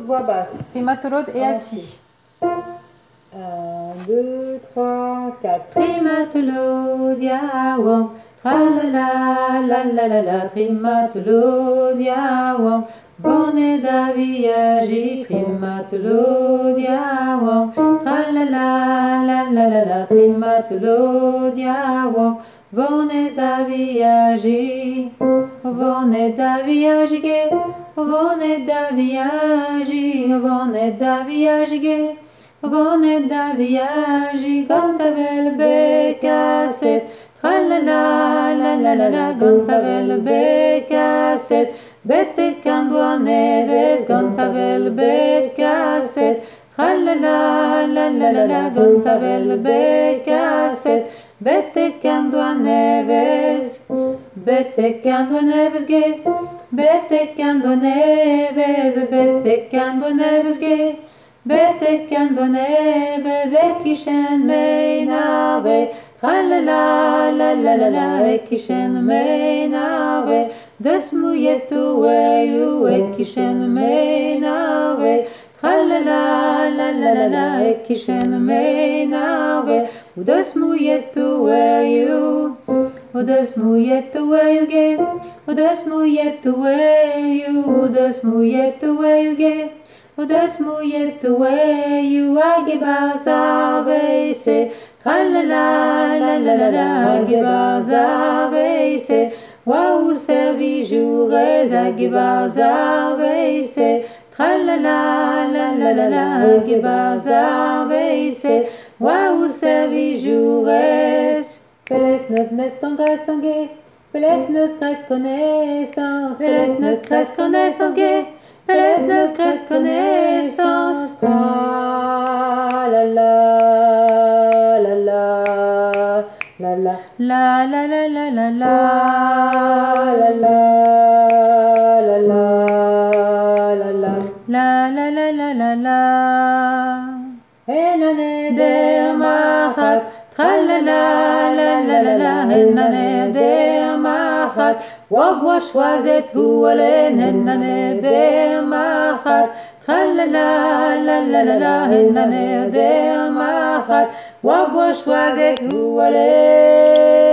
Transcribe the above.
voix basse. Trimatolode et alti. 1, 2, 3, 4. Trimatolodia wong, tralala la la la la, trimatolodia wong, vone da viagi, trimatolodia wong, tralala la la la la, trimatolodia wong, vone da viagi, vone da viagi, vone da viagi, vone da viagi. Vone da viagi, gontavel becasset, tralala la la la la, gontavel becasset, bete candua neves, gontavel becasset, tralala la la la la, gontavel becasset, bete candua neves, bete candua neves ge, bete candua neves, bete candua neves ge. Bete can boneve, zekishen meinave, tralala la la la la, ekishen meinave, desmuyetu weyu, ekishen meinave, tralala la la la la, ekishen meinave, udesmuyetu weyu, udesmuyetu weyu ge, udesmuyetu weyu, udesmuyetu weyu ge. Udas muyet way you agibazave tralala la la la la agibazave wow servi jours agibazave tralala la la la la agibazave wow servi jours Pellet notre net tendresse en gay Pellet notre grâce connaissance Pellet notre grâce connaissance gay Laisse notre connaissance. La la la la la la la la la la la la la la la la la la la Enane dermachat tralala la la la la enane dermachat Wabwa shwazet hualen hennane dermachat tralala la la la la hennane dermachat Wabwa shwazet hualen